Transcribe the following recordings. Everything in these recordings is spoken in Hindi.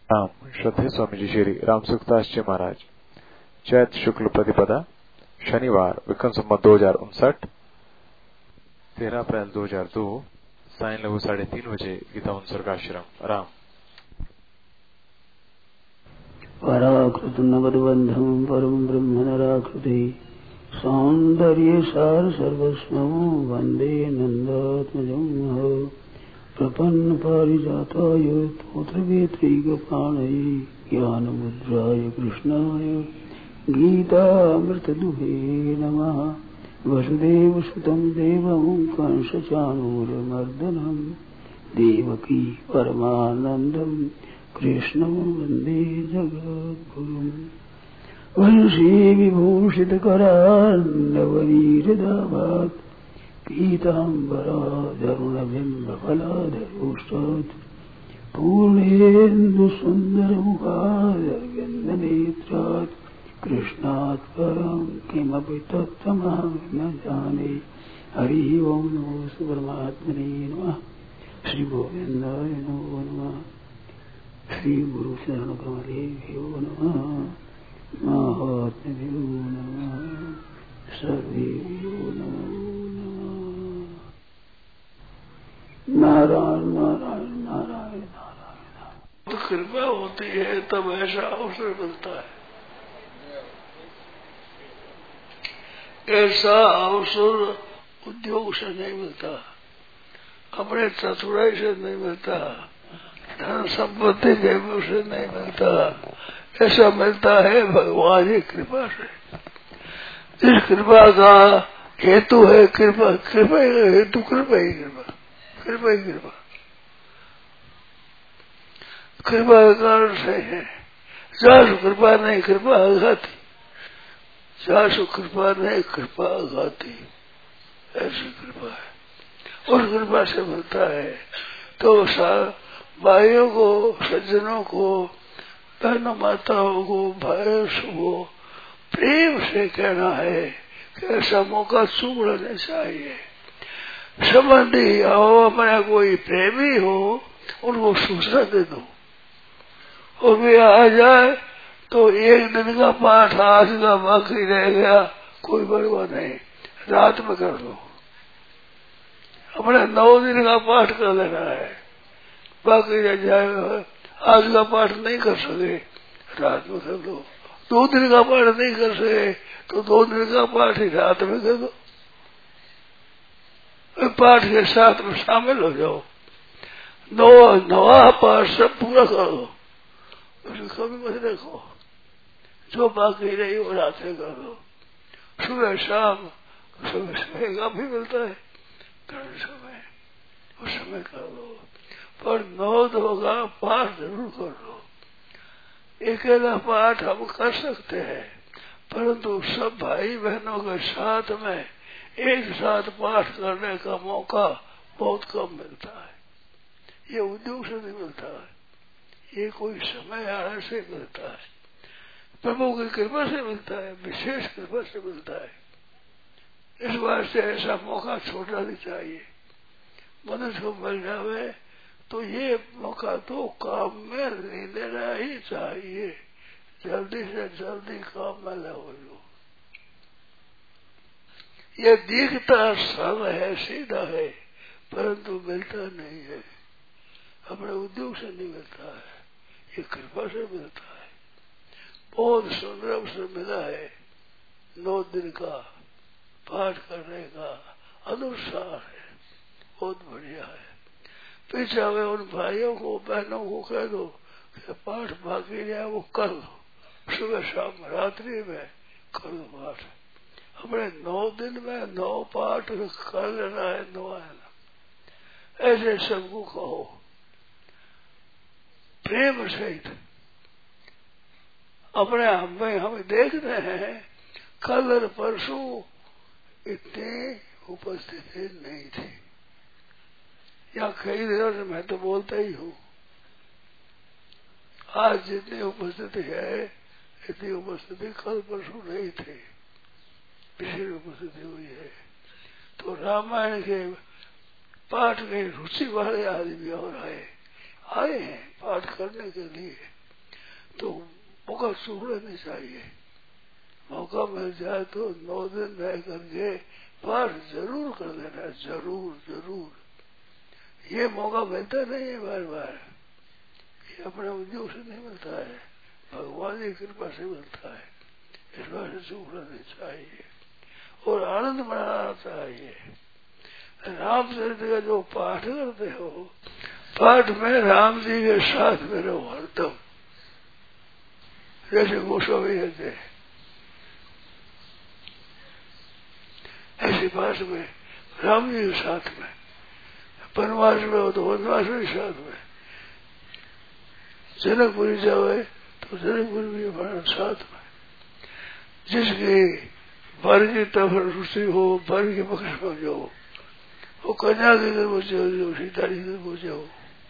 राम श्रद्धेय स्वामी जी श्री राम सुखदास जी महाराज। चैत शुक्ल प्रतिपदा शनिवार विक्रम संवत 2059 13 अप्रैल 2002 सायं लगभग 3:30 बजे गीता उत्सर्गाश्रम राम। पराकृत नगदबंधम परम ब्रह्म नराकृति सौंदर्य सार सर्वस्वं वंदे नंदात्मजं प्रपन्न पारिजाताय तोत्रवेत्रैकपाणये ज्ञानमुद्राय कृष्णाय गीतामृतदुहे नमः। वसुदेवसुतं देवं कंसचाणूरमर्दनं देवकी परमानन्दं कृष्णं वन्दे जगद्गुरुम्। वंशी विभूषितकरार्णवनीरदाभात् पीताम्बराधरुणबिम्बफलाधरोष्टात् पूर्णेन्दुसुन्दरमुखादरविन्दनेत्रात् कृष्णात् परं किमपि तत्त्वमहं न जाने। हरिः ओं नमो परमात्मने नमः। श्री गोविन्दाय नमो नमः। श्री गुरु चरण कमलेभ्यो नमः। महात्म्यो नमः। सर्वेभ्यो नमो नमः। नारायण नारायण नारायण नारायण। तो कृपा होती है तब ऐसा अवसर मिलता है। ऐसा अवसर उद्योग से नहीं मिलता, अपने चतुराई से नहीं मिलता, धन संपत्ति देवों से नहीं मिलता। ऐसा मिलता है भगवान की कृपा से। इस कृपा का हेतु है कृपा, कृपा का हेतु कृपा ही कृपा, कृपा ही कृपा। कृपा का अर्थ है जासु कृपा नहीं कृपा आघाती, जासु कृपा नहीं कृपा आघाती। ऐसी कृपा है, उस कृपा से मिलता है। तो भाइयों को, सज्जनों को, बहनों माताओं को, भाइयों को प्रेम से कहना है कि ऐसा मौका चूकना नहीं चाहिए। संबंधी हो, अपना कोई प्रेमी हो, उनको सूचना दे दो और वे आ जाए तो एक दिन का पाठ आज का बाकी रह गया, कोई बड़वा नहीं, रात में कर दो। अपने 9 दिन का पाठ कर लेना है, बाकी रह जाए आज का पाठ नहीं कर सके रात में कर दो। 2 दिन का पाठ नहीं कर सके तो 2 दिन का पाठ ही रात में कर दो। पाठ के साथ में शामिल हो जाओ, नवा पाठ सब पूरा कर दो, कभी मत देखो। जो बाकी रही वो रात में कर दो। सुबह शाम, सुबह सुबह का भी मिलता है करने समय, उस समय कर दो। पर 9 का पाठ जरूर कर लो। अकेला पाठ हम कर सकते हैं, परंतु सब भाई बहनों के साथ में एक साथ पाठ करने का मौका बहुत कम मिलता है। ये उद्योग से नहीं मिलता है, ये कोई समय आने से मिलता है, प्रभु की कृपा से मिलता है, विशेष कृपा से मिलता है। इस बात से ऐसा मौका छोड़ना नहीं चाहिए। मनुष्य को मिल जावे तो ये मौका तो काम में ले लेना ही चाहिए। जल्दी से जल्दी काम में लगो। ये दिखता सरल है, सीधा है, परंतु मिलता नहीं है। अपने उद्योग से नहीं मिलता है, ये कृपा से मिलता है। बहुत सुंदर अवसर मिला है 9 दिन का पाठ करने का, अनुसार है, बहुत बढ़िया है। पीछे में उन भाइयों को, बहनों को कह दो कि पाठ बाकी रहा वो कर दो, सुबह शाम रात्रि में कर दो पाठ। अपने 9 दिन में 9 पाठ कर लेना है, 9 आना। ऐसे सबको कहो प्रेम सहित। अपने हम देख रहे हैं कल और परसों इतनी उपस्थिति नहीं थी, या कई दिनों से मैं तो बोलता ही हूँ। आज जितनी उपस्थिति है इतनी उपस्थिति कल परसों नहीं थी, विशेष उपस्थिति हुई है। तो रामायण के पाठ में रुचि वाले आदमी और आए हैं पाठ करने के लिए तो मौका चूकना नहीं चाहिए। मौका मिल जाए तो 9 दिन रह करके पाठ जरूर कर देना, जरूर जरूर। ये मौका मिलता नहीं है बार बार, ये अपने उद्योग से नहीं मिलता है, भगवान की कृपा से मिलता है। इस बार से चूकना नहीं चाहिए और आनंद मनाना चाहिए। रामचरित का जो पाठ करते हो, पाठ में राम जी के साथ में रहो हरदम, जैसे गोस्वामी कहते हैं ऐसे पाठ में राम जी के साथ में। वनवास में हो तो वनवास के साथ में, जनकपुरी जाओ तो जनकपुरी भी हमारे साथ में। जिसके वर की तरफ रुचि हो, वर के पक्ष में जाओ, वो कन्या के घर पहुंचे हो, जो सीता जी घर पहुंचे हो,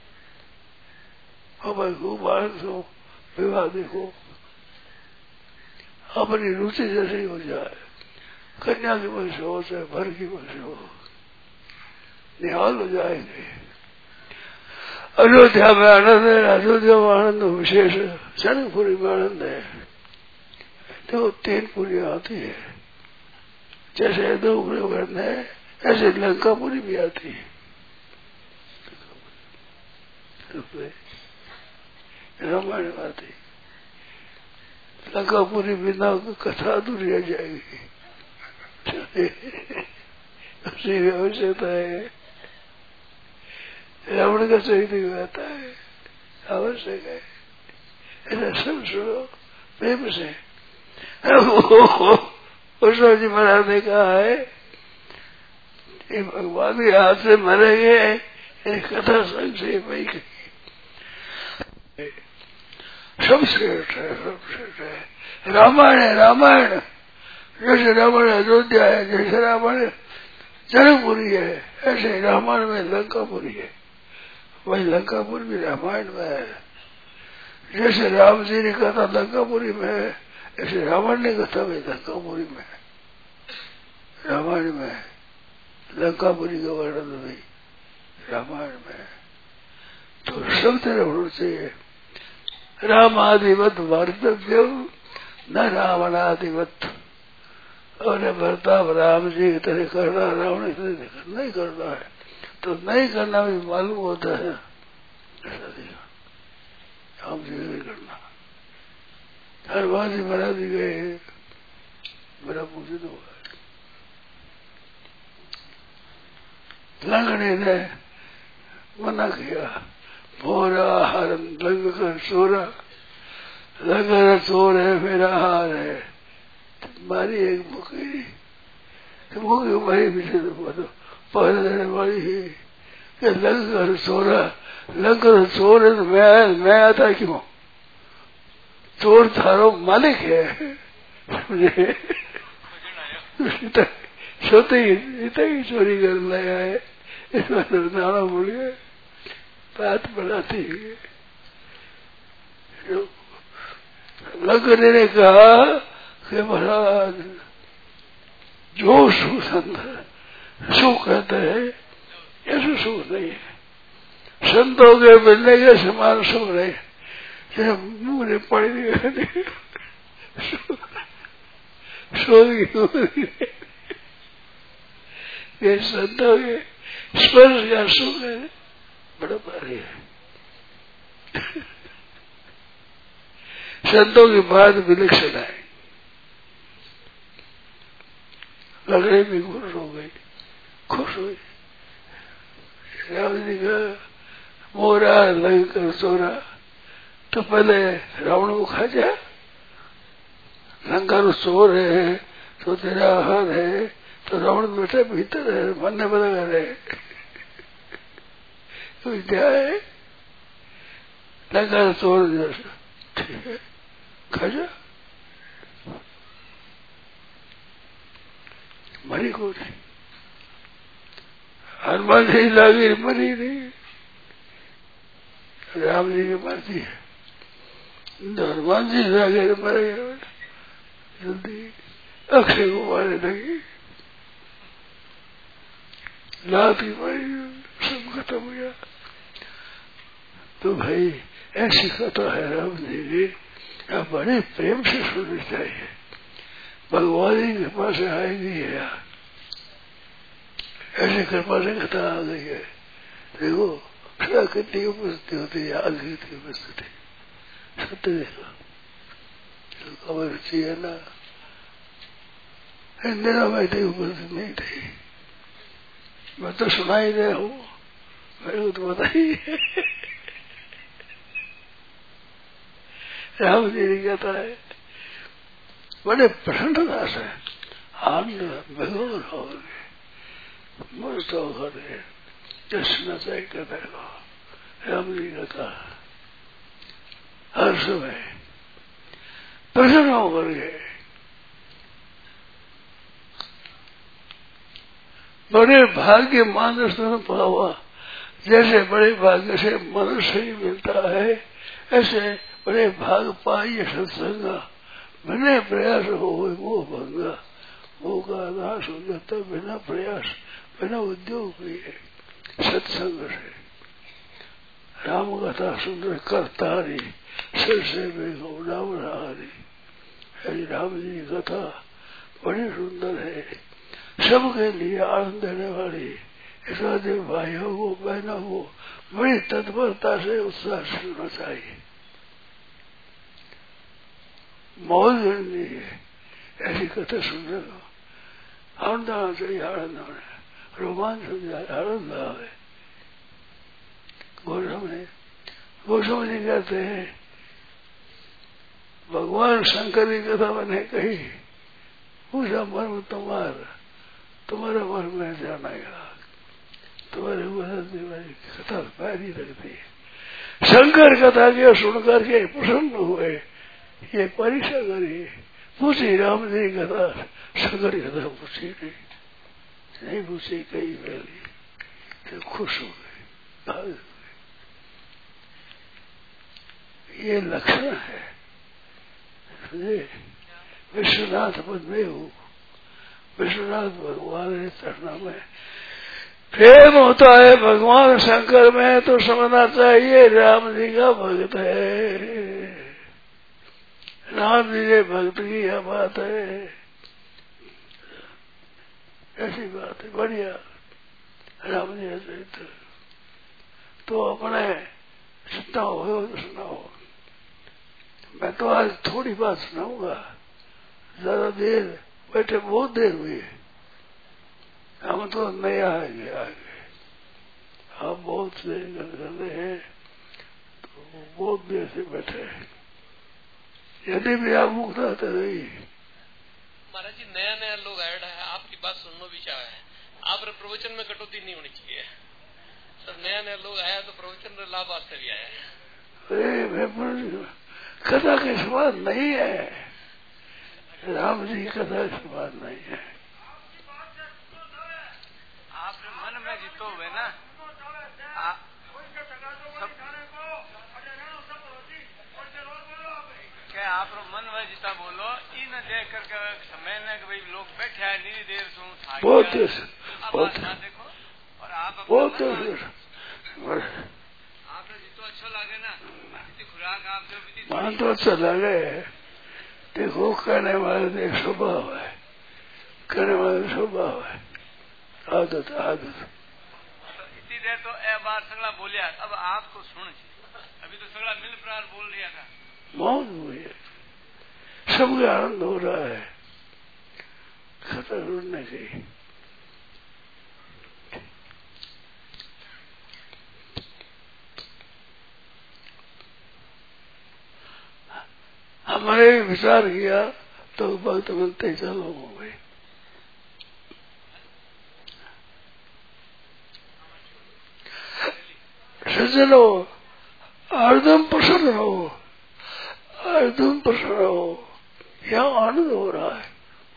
हमारे खूब आनंद हो, विवाह देखो, अपनी रुचि जैसे हो जाए, कन्या के पक्ष हो चाहे वर की पक्ष हो, निहाल हो जाएंगे। अयोध्या में आनंद है, अयोध्या में आनंद विशेष, जनकपुरी में आनंद है। तो 3 पुरी आती है, जैसे 2 पुरी है, ऐसे लंकापुरी भी आती है। रामायण आती, लंकापुरी बिना कथा अधूरी रह जाएगी। उसी में आवश्यकता है, रावण का चरित्र आता है, आवश्यक है। ऐसा सब सुनो प्रेम से। कृष्ण जी महाराज ने कहा है भगवान के हाथ से मरेंगे, कथा संग से वही कही सब श्रेष्ठ है, सब श्रेष्ठ है। रामायण है, रामायण जैसे रामायण अयोध्या है, जैसे रामायण जनकपुरी है, ऐसे रामायण में लंकापुरी है, वही लंकापुर भी रामायण में है। जैसे राम जी ने कथा लंकापुरी में है, ऐसे रावण ने कथा भी लंकापुरी में है, रामायण में है। लंकापुरी का वर्णन भी रामायण में है। तो सब तरह होना चाहिए। राम आदिवत वर्तव्य न रावण आदिवत, और भरता राम जी की तरह करना, रावण की तरह नहीं करना है, तो नहीं करना भी मालूम होता है, ऐसा नहीं राम जी नहीं करना। हर बात ही मना दी गए, मेरा पूछे तो लंगड़े ने मना किया, मोरा हर लंग कर सोरा, लंगर चोर है मेरा हार है। मारी एक मुखी, मुखी मारी पीछे तो पहले देने वाली ही, लंग कर सोरा, लंगर चोर है तो मैं आता क्यों? चोर थारो मालिक है, सोते ही चोरी कर लाया है, इस बार नाना बोल गया, बात बढ़ाती है। लंगरे ने कहा कि महाराज जो सुख संत सुख कहते हैं, ऐसा सुख नहीं है, संतों के मिलने के समान सुख नहीं, मुंह ने पड़ी नहीं ये संतों के स्पर्श का सुख है, बड़ा भारी है। संतों की बात विलक्षण है। लकड़ी भी खुश हो गई, खुश हुई। राम जी का मोरा लग कर सोरा, तो पहले रावण को खा जाए, लंका तो चोर है तो तेरा हाथ है, तो रावण बैठे भीतर है, मन ने बता रहे क्या है, लंका तो चोर जैसा, ठीक है खा जा। मरी को नहीं, हनुमान जी लगी मरी नहीं, राम जी की मर्जी है, हनुमान जी लगे मर गए, जल्दी अक्षय को मारने लगी, लात की मारी, सब खत्म हो गया। तो भाई ऐसी कथा है राम जी की, आप बड़े प्रेम से सुननी चाहिए। भगवान की कृपा से आएगी है, ऐसी कृपा से कथा आ गई है। देखो सदा कितनी उपस्थिति होती है, आज की उपस्थिति सत्य देखो खबर रुचि है ना। इंदिरा बैठी उपस्थित नहीं थी, मैं तो सुना ही रहा हूँ, मेरे को तो पता ही है। राम जी ने कहता है बड़े प्रसन्नता से आनंद विभोर हो गए, मस्त होकर जश्न तय करते हो। राम जी कहता हर समय प्रसन्न होकर गए, बड़े भाग्य मानस में पावा। जैसे बड़े भाग्य से मनुष्य ही मिलता है, ऐसे बड़े भाग पाइए सत्संग, बिना प्रयास हो मोह भंगा। मोह का नाश हो जाता बिना प्रयास, बिना उद्योग किए सत्संग से। राम कथा सुंदर करतारी, सिर से बेगौरी। राम जी की कथा बड़ी सुंदर है, सबके लिए आनंद देने वाली। ऐसा देव भाइयों को बहनों को बड़ी तत्परता से उत्साह सुनना चाहिए, मौज लेनी है। ऐसी कथा सुनने को आनंद आना चाहिए, आनंद आना, रोमांच हो जाए, आनंद आवे। गोस्वामी जी कहते हैं भगवान शंकर की कथा मैंने कही, पूछा मर्म तुम्हारा मर्म में जाना गया, तुम्हारे मेरी कथा पैरी लगती है। शंकर कथा के सुनकर के प्रसन्न हुए, ये परीक्षा करी, पूछी राम जी कथा, शंकर कथा पूछी नहीं पूछी कई पहली, तो खुश हो गए। ये लक्षण है विश्वनाथ पद में हूँ, विश्वनाथ भगवान ने चढ़ना में प्रेम होता है। भगवान शंकर में तो समझना चाहिए राम जी का भक्त है, राम जी ने भक्त की यह बात है, ऐसी बात है बढ़िया। राम जी चरित्र तो अपने जितना हो तो सुनाओ। मैं तो आज थोड़ी बात सुनाऊंगा, ज्यादा देर बैठे बहुत देर हुई, हम तो नहीं आएंगे आगे। आप बहुत देर कर रहे हैं, तो बहुत देर से बैठे हैं। यदि भी आप मुक्त आते रही। महाराज जी नया नया लोग ऐड है, आपकी बात सुनना भी चाहे है, आप प्रवचन में कटौती नहीं होनी चाहिए। सब नया नया लोग आया तो प्रवचन में लाभ वास्ते भी आया है। कथा के समान नहीं है, राम जी कथा के समान नहीं है। आप मन में जीतो हुए ना, क्या आप मन में जीता बोलो, इन देख करके समय ने भाई लोग बैठे हैं नीरी देर सुन बहुत देखो, और आप बहुत आपने जितो अच्छा लगे ना, खुराक आप मान तो अच्छा लगे। देखो कहने वाले स्वभाव है, कहने वाले स्वभाव है, आदत आदत। इतनी देर तो ए बार सगला बोलिया, अब आपको सुन, अभी तो सगला मिल प्रार बोल रहा था, मौज हुई है, सबके आनंद हो रहा है खतर उड़ने की। हमारे विचार किया तो भक्त बनते चलो हो गए। सज्जनो अर्धम प्रसन्न हो, अर्धम प्रसन्न हो, यहाँ आनंद हो रहा है।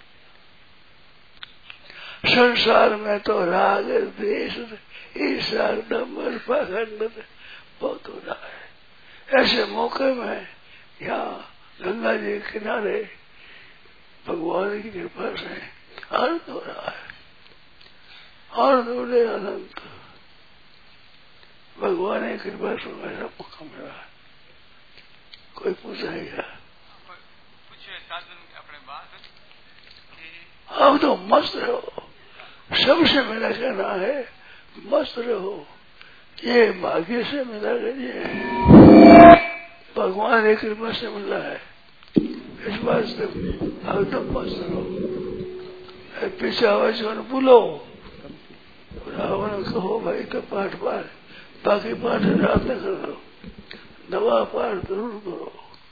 संसार में तो राग द्वेष ईर्ष्या दंभ पाखंड बहुत हो रहा है। ऐसे मौके में यहाँ गंगा जी के किनारे भगवान की कृपा से आनंद हो रहा है, आनंद हो रहे अनंत। भगवान की कृपा से मेरा मौका मिला है। कोई पूछेगा हम तो मस्त रहो, सबसे मेरा कहना है मस्त रहो, ये भाग्य से मिला करिए, भगवान की कृपा से मिला है, इस बात से एकदम मस्त रहो। पीछे आवाज बोलो रावण कहो भाई तो पाठ पाठ, बाकी पाठ रात न करो, दवा पाठ जरूर करो।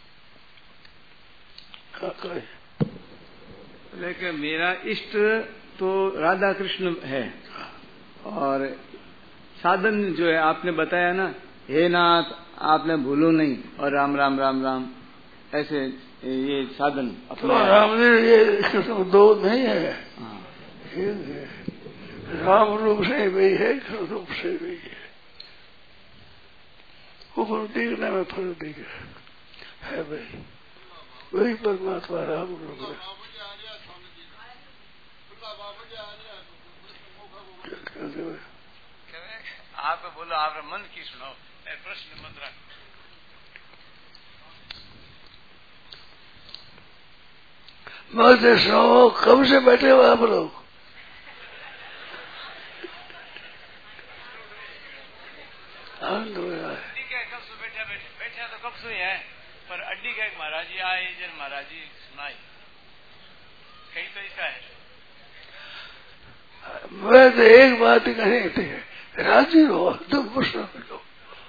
लेकिन मेरा इष्ट तो राधा कृष्ण है, और साधन जो है आपने बताया ना, हे नाथ आपने भूलो नहीं, और राम राम राम राम, ऐसे ये साधन अपने तो राम ये कृष्ण दो नहीं है, एक है, राम रूप से भी है, कृष्ण रूप से भी है, ऊपर दिखने में फर्क दिख है भाई, वही परमात्मा राम रूप है। आप बोलो, आप मन की सुनो, प्रश्न मत रख। मैं सुनो, कब से बैठे हो आप लोग? कब से बैठे तो कब से है, पर अड्डी का महाराज जी आए, जन महाराज जी सुनाई कहीं तो ऐसा है। मैं तो एक बात ही कहनी थी, राजी रहो, तुम प्रश्न करो,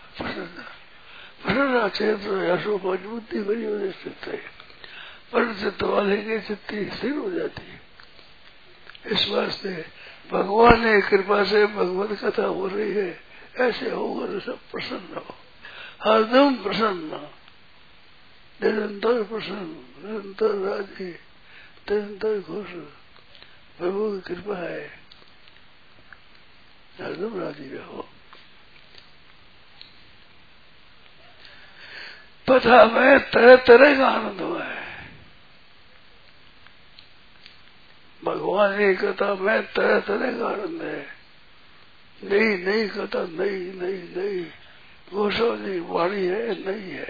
प्रसन्न चेत्र यशो मजबूती बनी होने स्थित है, पर चित्त वाले की चित्ती स्थिर हो जाती है। इस वास्ते भगवान की कृपा से भगवत कथा हो रही है, ऐसे होकर सब प्रसन्न हो, हरदम प्रसन्न, निरंतर प्रसन्न, निरंतर राजी, निरंतर खुश, प्रभु की कृपा है, हरदम राजी रहो। पता में तरह तरह का आनंद हुआ है, भगवान की कथा में तरह तरह का आनंद है, नई नई कथा, नई नई नई गोस्वामी वाणी है, नई है।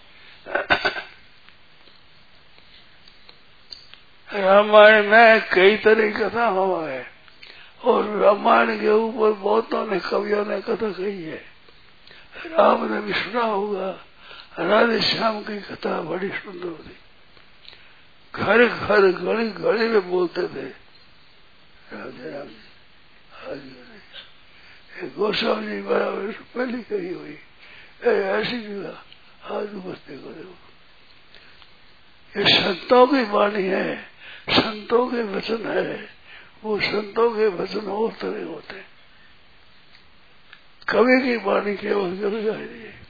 रामायण में कई तरह की कथा हुआ है, और रामायण के ऊपर बहुतों ने कवियों ने कथा कही है। राम ने भी सुना होगा, राधे श्याम की कथा बड़ी सुंदर थी, घर घर गली गली में बोलते थे राधे राम जी। गोस्वामी जी बराबर पहली कही हुई ऐसी जगह आज बसते को देखो, ये संतों की वाणी है, संतों के वचन है, वो संतों के वचन और तरह होते हैं, कवि की वाणी केवल कवि गाय नहीं है।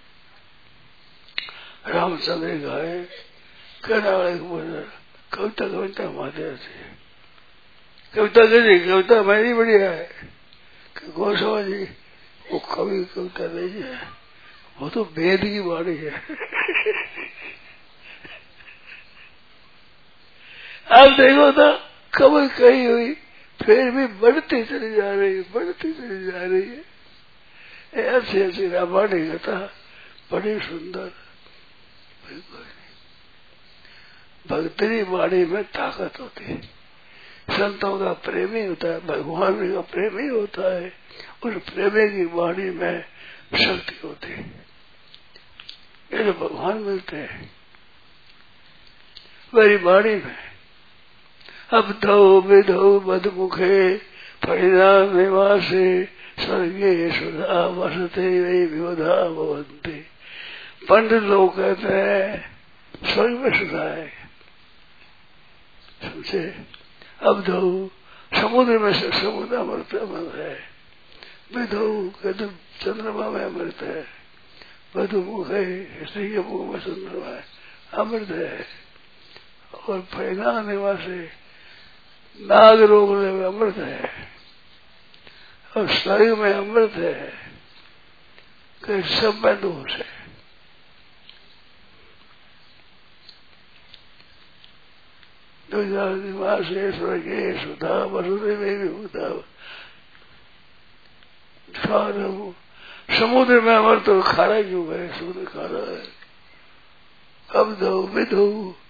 रामचंद्र गाय कहने वाले कविता कविता हमारे से कविता कही, कविता मेरी बढ़िया है कि गोस्वामी जी वो कवि कविता नहीं है, वो तो वेद की वाणी है। आप देखो तो कभी कही हुई फिर भी बढ़ती चली जा रही है, बढ़ती चली जा रही है। ऐसी ऐसी रामायण कथा बड़ी सुंदर, भक्ति वाणी में ताकत होती है, संतों का प्रेमी होता है, भगवान का प्रेमी होता है, उस प्रेमी की वाणी में शक्ति होती है। ये जो भगवान मिलते हैं मेरी वाणी में, अब धो विधो मधुमुखे परिणाम निवासे स्वर्गे सुधा वसते वे विवधा भवन्ति। पंडित लोग कहते हैं स्वर्ग में सुधा है, समझे। अब धो समुद्र में से समुद्र अमृत है, विधो कहते चंद्रमा में अमृत है, मधुमुख है, स्त्री के मुख में चंद्रमा है, अमृत है, और फैला निवासी नाग रोगने में अमृत है, और स्वर्ग में अमृत है, कि सब में दोष है। निवासे स्वर्गे सुधा वसुदेव विभूता। समुद्र में अमृत तो खारा क्यों है, समुद्र खारा है, अब दो विधो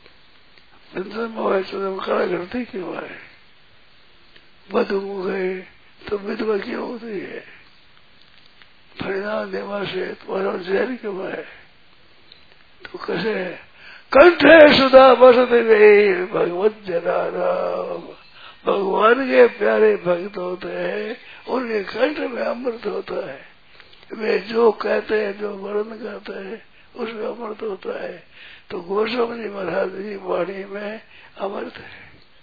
खड़ा करती क्यों है? बधु गए तो विधवा क्यों होती है? परिणाम देवा से तुम्हारा जहर क्यों है? तो कैसे कंठे सुधा बसते गए भगवत जना राम। भगवान के प्यारे भक्त होते हैं, उनके कंठ में अमृत होता है। वे जो कहते हैं, जो वर्णन करते हैं, उसमें अमृत होता है। तो गोस्वामी जी महाराज जी वाणी में अमृत है।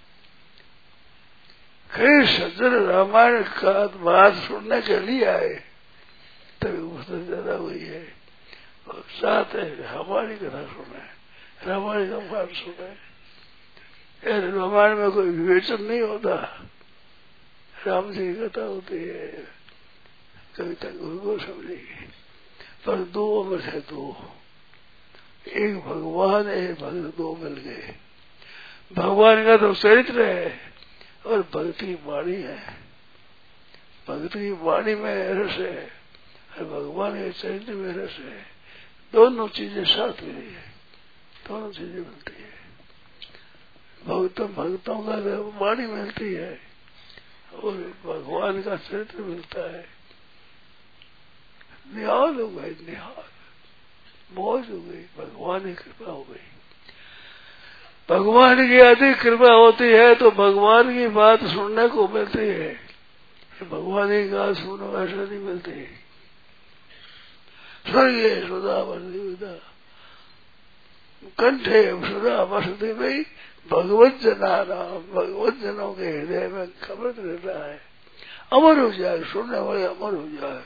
कई सज्जन रामायण का बात सुनने के लिए आए, तभी उससे ज्यादा हुई है। और साथ है हमारी कथा सुने, रामायण का बात सुने। रामायण में कोई विवेचन नहीं होता, राम जी की कथा होती है, कविता गुरु गोस्वामी जी की। पर दो अमर है, दो, एक भगवान है, भक्त, दो मिल गए। भगवान का तो चरित्र है और भक्त की वाणी है। भक्त की वाणी में रस है और भगवान के चरित्र में रस है। दोनों चीजें साथ मिली है, दोनों चीजें मिलती है। भक्तों का वाणी मिलती है और भगवान का चरित्र मिलता है। निहाल हो गए, निहाल, मौज हो गई, भगवान की कृपा हो गई। भगवान की अधिक कृपा होती है तो भगवान की बात सुनने को मिलती है। भगवान की बात सुनो ऐसा नहीं मिलती। स्वर्गीय सुधा बसती कंठे सुधा बसती भाई भगवत जना राम। भगवत जनों के हृदय में खबर रहता है, अमर हो जाए, सुनने वाले अमर हो जाए।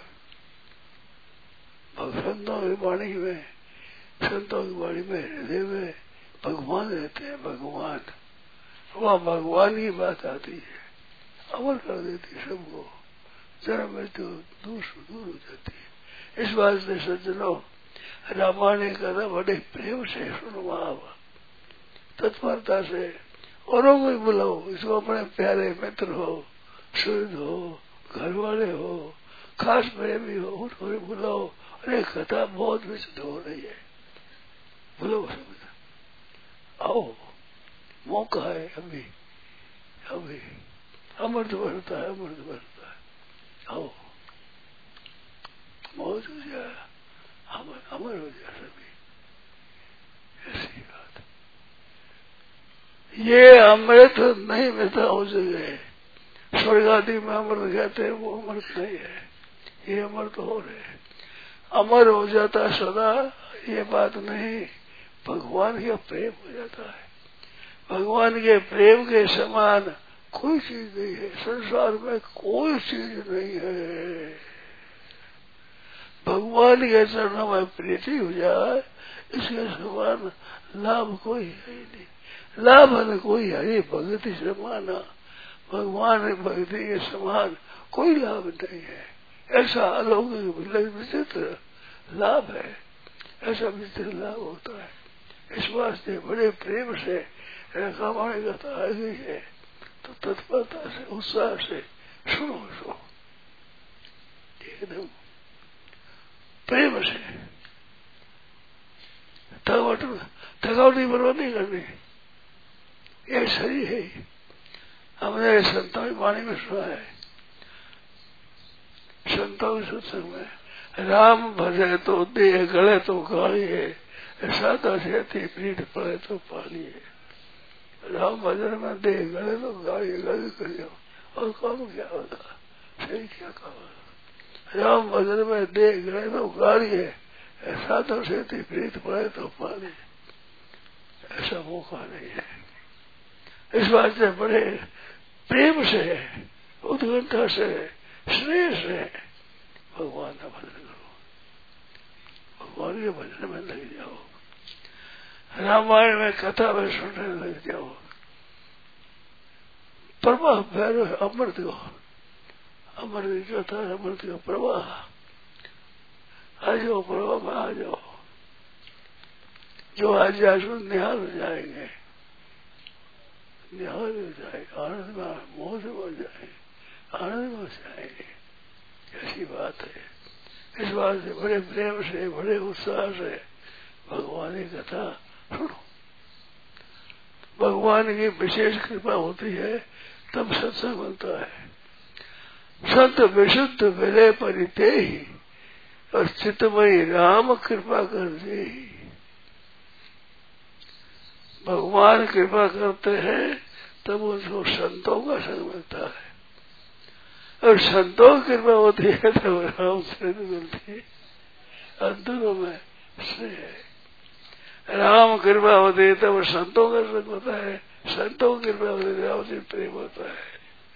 संतों की वाणी में, संतों की वाणी में, हृदय में भगवान रहते हैं। भगवान, वहाँ भगवान की बात आती है, अमर कर देती है सबको। जन्म मृत्यु दूर दूर हो जाती है। इस बात से सज्जनों, रामायण कथा बड़े प्रेम से सुनो, आप तत्परता से औरों को बुलाओ। इसको अपने प्यारे मित्र हो, शुद्ध हो, घर वाले हो, खास प्रेमी हो, उनको बुलाओ। अरे कथा बहुत विचित हो रही है, बुलाओ सब, आओ, मौका है अभी, अभी अमृत बढ़ता है, अमृत बढ़ता है। आओ, मौज हो जाए, अमर हो जाए सभी। ऐसी बात, ये अमृत नहीं मिलता हो जगह। स्वर्ग आदि में अमृत कहते हैं, वो अमृत नहीं है, ये अमृत हो रहे। अमर हो जाता सदा, ये बात नहीं, भगवान का प्रेम हो जाता है। भगवान के प्रेम के समान कोई चीज नहीं है संसार में, कोई चीज नहीं है। भगवान के चरणों में प्रीति हो जाए, इसके समान लाभ कोई है ही नहीं। लाभ न कोई हरि भक्ति समान, भगवान भक्ति के समान कोई लाभ नहीं है। ऐसा अलौकिक विचित्र लाभ है, ऐसा विचित्र लाभ होता है। इस वास्ते बड़े प्रेम से रामायण कथा आ गई है, तो तत्परता से, उत्साह से सुनो, सुनो एकदम प्रेम से। थकावटी बर्बाद नहीं करनी, ये सही है। हमने संतों की वाणी में सुना है, संतों के सत्संग में, राम भजे तो देह गले तो गाड़ी है, सादा से पीठ पड़े तो पानी है। राम भजन में देह गले तो गाड़ी गले कर जाओ, और काम क्या होता, सही क्या काम। राम भजन में देह गले तो गाड़ी है, सादा से पीठ पड़े तो पानी, ऐसा मौका नहीं है। इस बात से बड़े प्रेम से, उत्कंठा से, स्नेह से भगवान का भजन करो, भगवान के भजन में लग जाओ, रामायण में कथा में सुनने लग जाओ। प्रवाह भैरव अमृत को, अमृत की कथा, अमृत का प्रवाह, आ जाओ प्रवाह में, आ जाओ। जो आज जासु निहाल हो जाएंगे, निहाल हो जाएंगे, आनंद में मोह हो जाएंगे, आनंद में जाएंगे। ऐसी बात है। इस बात से बड़े प्रेम से, बड़े उत्साह से भगवान की कथा सुनो, भगवान की विशेष कृपा होती है तब सत्संग बनता है। संत विशुद्ध विलय परिते ही और चितमयी राम कृपा कर दे। भगवान कृपा करते हैं तब उसको संतों का संग मिलता है, और संतों की कृपा होती है तब राम चरित्र मिलती है। अंतरों में स्नेह है। राम कृपा होती है तब संतों का संग होता है, संतों की कृपा होती है राम से प्रेम होता है।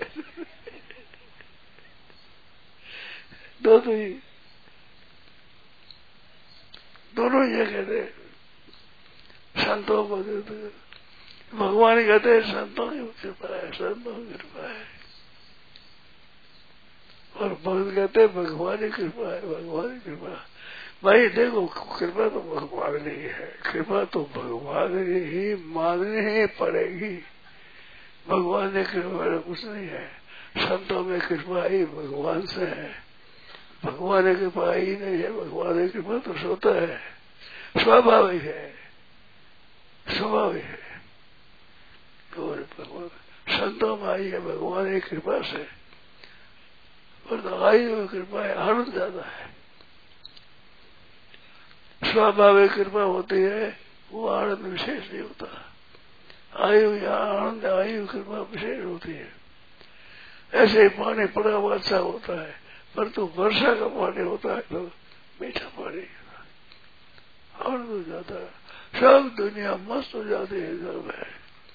दोनों ये कहते हैं संतों को भगवान कहते हैं संतों की कृपा है, संतों की कृपा है, और भगत कहते हैं भगवान की कृपा है, भगवान की कृपा। भाई देखो, कृपा तो भगवान नहीं है, कृपा तो भगवान ही माननी ही पड़ेगी। भगवान ने कृपा कुछ नहीं है, संतों में कृपा ही भगवान से है, भगवान की कृपा ही नहीं है। भगवान की कृपा तो स्वतः है, स्वाभाविक है, स्वाभाविक है। तो भगवान संतों में आई है भगवान की कृपा से, और आई हुई कृपा है, आनंद ज्यादा है। स्वाभाविक कृपा होती है, वो आनंद विशेष नहीं होता। आई हुई आनंद, आई हुई कृपा विशेष होती है। ऐसे ही पानी पड़ा हुआ अच्छा होता है, पर तो वर्षा का पानी होता है तो मीठा पानी आनंद हो जाता है, सब दुनिया मस्त हो जाती है घर में।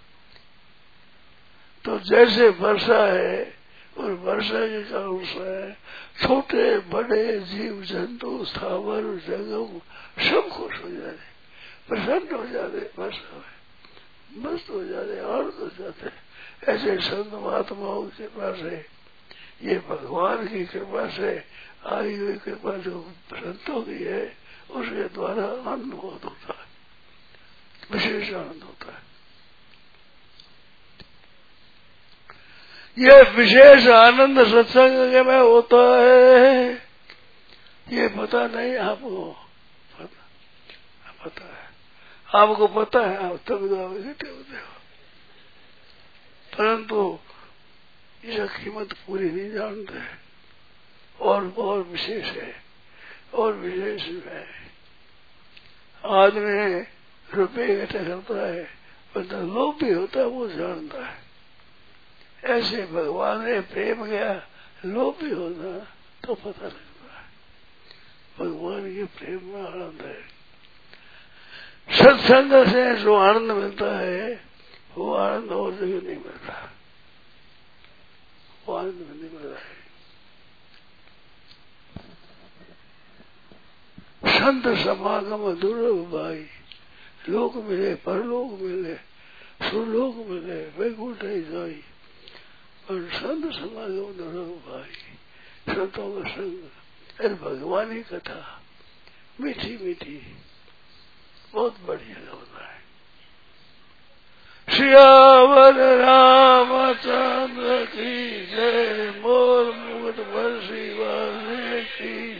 तो जैसे वर्षा है, और वर्षा के कारण से छोटे बड़े जीव जंतु स्थावर जंगम सब खुश हो जाते, प्रसन्न हो जाते, वर्षा में मस्त हो जाते, आनंद हो जाते। ऐसे संत महात्माओं की कृपा से, ये भगवान की कृपा से आई हुई कृपा जो संतों की है, उसके द्वारा आनंद बहुत होता है, विशेष आनंद होता है। ये विशेष आनंद सत्संग में होता है, ये पता नहीं आपको, पता है आपको, पता है आप तब बैठे होते हो, परंतु इसका कीमत पूरी नहीं जानते। और विशेष है, और विशेष है। आदमी रुपये इकट्ठा करता है, पर लोभ भी होता है, वो जानता है। ऐसे भगवान ने प्रेम किया, लोभ भी होता तो पता लगता है। भगवान के प्रेम में आनंद है। सत्संग से जो आनंद मिलता है, वो आनंद और जगह नहीं मिलता, वो आनंद नहीं मिल रहा है। संत समागम दुर्लभ भाई, लोक मिले, परलोक मिले, सुरलोक मिले, वैकुंठ जाई, और संत समागम दुर्लभ भाई, संतों का संग, अरे भगवान की कथा मीठी मीठी, बहुत बढ़िया होता है। सियावर रामचंद्र की जय, मोर मुकुट बरसी वाले की